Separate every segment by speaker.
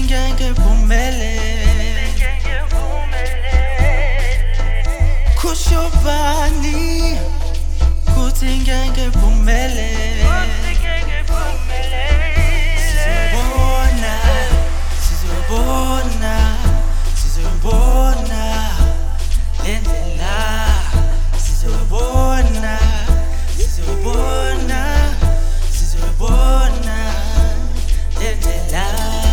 Speaker 1: ngeke phumelele kusho bani kuthi ngeke phumelele sizobona lendlela sizobona lendlela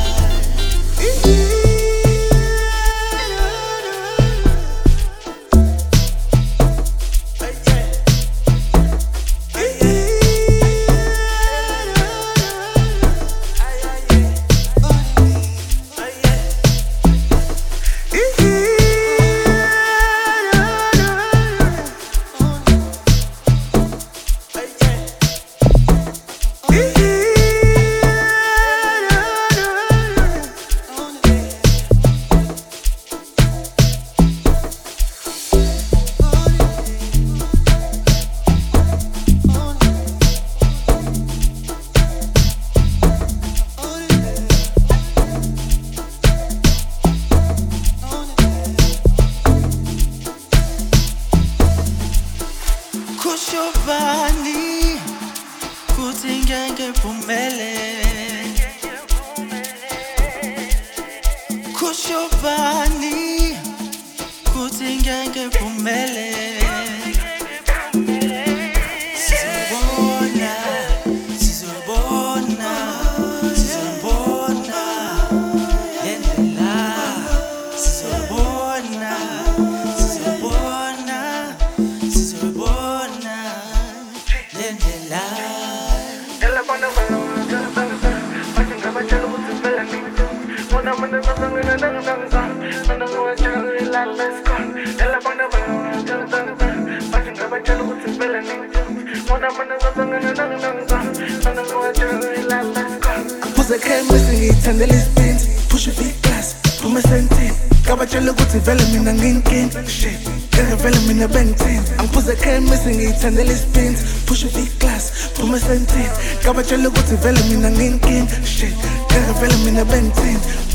Speaker 1: kusho bani kuthi ngeke phumelele kusho bani kuthi ngeke phumelele sizobona lendlela sizobona lendlela
Speaker 2: Phuza chemist ngiyithandela ispins Push V-class, phuma esentini Kabatshela ukuthi vele mina ngiyinkinga Shit, ngeke vele mina bengithini Angiphuza chemist ngiyithandela ispins Push V-class, phuma esentini Kabatshela ukuthi vele mina ngiyinkinga Shit, ngeke vele mina bengithini